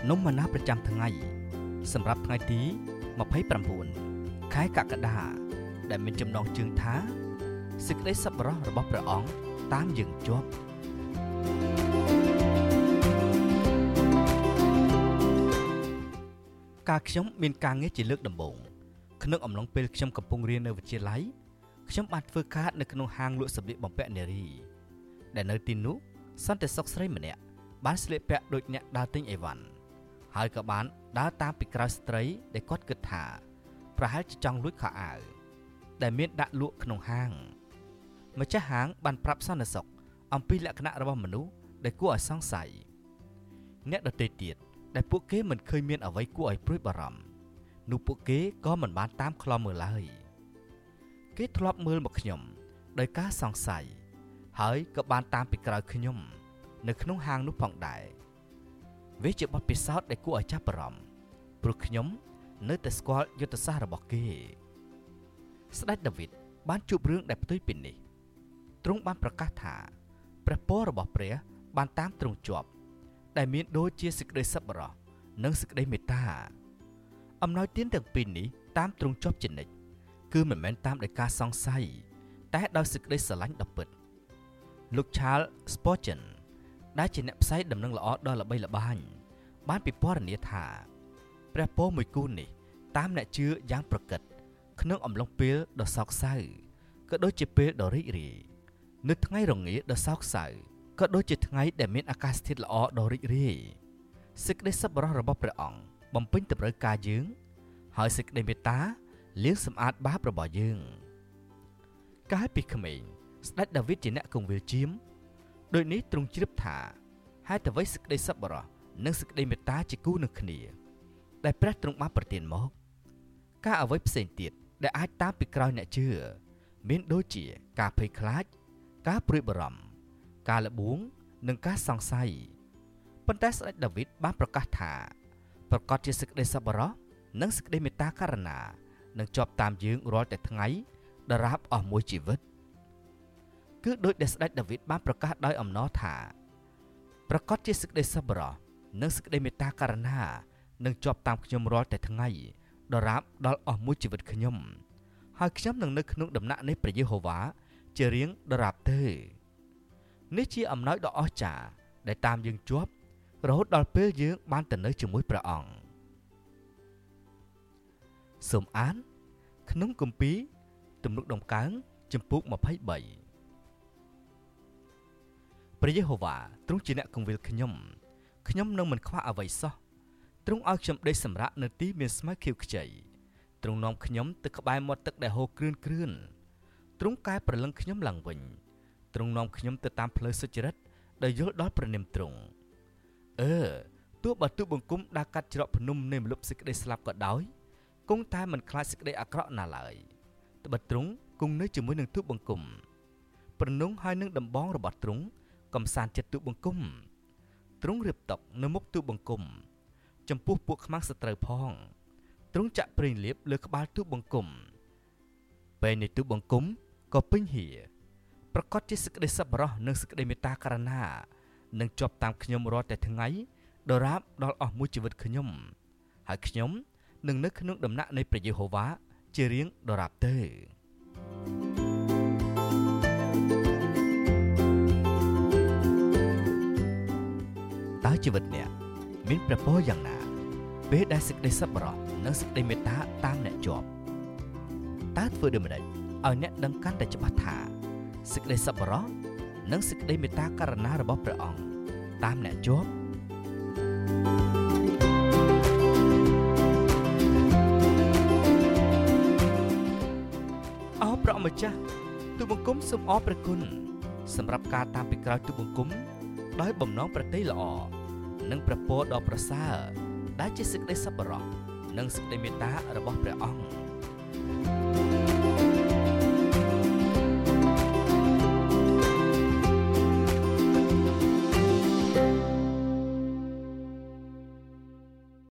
នំម៉ាណាប្រចាំថ្ងៃសម្រាប់ថ្ងៃទី29ខែកក្កដាដែលមានចំណងជើងថាសេចក្តីសប្បុរសរបស់ព្រះអង្គតាមយើងជាប់ការខ្ញុំមានការងារជាលើកដំបូងក្នុងអំឡុងពេលខ្ញុំកំពុងរៀននៅវិទ្យាល័យខ្ញុំបានធ្វើការនៅក្នុងហាងលក់សម្លៀកបំពាក់នារីដែលនៅទីនោះសន្តិសុខស្រីម្នាក់បានស្លៀកពាក់ដូចអ្នកដើរទិញអីវ៉ាន់ហើយក៏បានដើរតាមពីក្រោយស្ត្រីដែលគាត់គិតថាប្រហែលជាចង់លួចខោអាវដែលមានដាក់លក់ក្នុងហាងម្ចាស់ហាងបានប្រាប់សន្តិសុខអំពីលក្ខណៈរបស់មនុស្សដែលគួរឲ្យសង្ស័យអ្នកដទៃទៀតដែលពួកគេមិនឃើញមានអ្វីគួរឲ្យព្រួយបារម្ភនោះពួកគេក៏មិនបានតាមខ្លំមើលឡើយគេធ្លាប់មើលមកខ្ញុំដោយការសង្ស័យហើយក៏បានតាមពីក្រោយខ្ញុំនៅក្នុងហាងនោះផងដែរវាជាបទពិសោធន៍ដែលគួរឲ្យចាប់អារម្មណ៍ព្រោះខ្ញុំនៅតែស្គាល់យុទ្ធសាស្ត្ររបស់គេស្ដេចដាវីតបានជួបរឿងដែលផ្ទុយពីនេះទ្រង់បានប្រកាសថាព្រះពររបស់ព្រះបានតាមទ្រង់ជាប់ដែលមានដូចជាសេចក្តីសប្បុរសនិងសេចក្តីមេត្តាអំណោយទានទាំងពីរនេះតាមទ្រង់ជាប់ជានិច្ចគឺមិនមែនតាមដោយការសង្ស័យតែដោយសេចក្តីស្រឡាញ់ដ៏ពិតលោក Charles Spurgeon ដែលជាអ្នកផ្សាយដំណឹងល្អដ៏ល្បីល្បាញបានពិពណ៌នាថាព្រះពរមួយគូនេះតាមអ្នកជឿយ៉ាងប្រកិតក្នុងអំឡុងពេលដ៏សោកសៅក៏ដូចជាពេលដ៏រីករាយនៅថ្ងៃរងាដ៏សោកសៅក៏ដូចជាថ្ងៃដែលមានអាកាសធាតុល្អដ៏រីករាយសេចក្តីសប្បុរសរបស់ព្រះអង្គបំពេញតម្រូវការយើងហើយសេចក្តីមេត្តាលាងសម្អាតបាបរបស់យើងកាលពីក្មេងស្ដេចដាវីតជាអ្នកគង្វាលជាមដូចនេះទ្រង់ជ្រាបថាហេតុអ្វីសេចក្តីសប្បុរសនិងសេចក្តីមេត្តាជាគូនឹងគ្នាដែលព្រះទ្រង់បានប្រទានមកការអ្វីផ្សេងទៀតដែលអាចតាមពីក្រោយអ្នកជឿមានដូចជាការភ័យខ្លាចការព្រួយបារម្ភការល្បួងនិងការសង្ស័យប៉ុន្តែស្ដេចដាវីតបានប្រកាសថាប្រកាសជាសេចក្តីសប្បុរសនិងសេចក្តីមេត្តាករុណានឹងជាប់តាមយើងរាល់តែថ្ងៃដរាបអស់មួយជីវិតគឺដូចដែលស្ដេចដាវីតបានប្រកាសដោយអំណរថាប្រកាសជាសេចក្តីសប្បុរសនិងសេចក្តីមេត្តាករុណានឹងជាប់តាមខ្ញុំរាល់តែថ្ងៃដរាបដល់អស់មួយជីវិតខ្ញុំហើយខ្ញុំនឹងនៅក្នុងដំណាក់នៃព្រះយេហូវ៉ាជារៀងដរាបទៅនេះជាអំណោយដ៏អស្ចារ្យដែលតាមយើងជាប់រហូតដល់ពេលយើងបានទៅនៅជាមួយព្រះអង្គសូមអានក្នុងគម្ពីរទំនុកដំកើងជំពូក23ព្រះយេហូវ៉ាទ្រង់ជាអ្នកគង្វាលខ្ញុំនឹងមិនខ្វះអ្វីសោះទ្រង់ឲ្យខ្ញុំដេកសម្រាកនៅទីមានស្មៅខៀវខ្ចីទ្រង់នាំខ្ញុំទៅក្បែរមាត់ទឹកដែលហូរគ្រឿនទ្រង់កែប្រលឹងខ្ញុំឡើងវិញទ្រង់នាំខ្ញុំទៅតាមផ្លូវសុចរិតដែលយល់ដល់ព្រះនាមទ្រង់ទោះបើទូបង្គំដើរកាត់ច្រកភ្នំនៃម្លប់សេចក្តីស្លាប់ក៏ដោយគង់តែមិនខ្លាចសេចក្តីអាក្រក់ណាឡើយត្បិតទ្រង់គង់នៅជាមួយនឹងទូបង្គំប្រនងហើយនឹងដំបងរបស់ទ្រង់កំសាន្តចិត្តទូបង្គំទ្រង់រៀបតុនៅមុខទូបង្គំចំពោះពួកខ្មាំងសត្រូវផងទ្រង់ចាក់ប្រេងលាបលើក្បាលទូបង្គំពេលនៃទូបង្គំក៏ពេញហៀប្រកាសជាសេចក្តីសប្បុរសនិងសេចក្តីមេត្តាករុណានឹងជាប់តាមខ្ញុំរាល់តែថ្ងៃដរាបដល់អស់មួយជីវិតខ្ញុំហើយខ្ញុំនឹងនៅក្នុងដំណាក់នៃព្រះយេហូវ៉ាជារៀងដរាបទៅតើជីវិតអ្នកមានព្រះពរយ៉ាងណាពេលដែលសេចក្តីសប្បុរសនិងសេចក្តីមេត្តាតាមអ្នកជាប់តើធ្វើដូចម្តេចឲ្យអ្នកដឹងកាន់តែច្បាស់ថាសេចក្តីសប្បុរសនិងសេចក្តីមេត្តាករុណារបស់ព្រះអង្គតាមអ្នកជាប់អោព្រះម្ចាស់ទូបង្គំសូមអរព្រះគុណសម្រាប់ការតាមពីក្រោយទូបង្គំដោយបំណងប្រតិល្អនិងព្រះពរដ៏ប្រសើរដែលជាសេចក្តីសប្បុរសនិងសេចក្តីមេត្តារបស់ព្រះអង្គ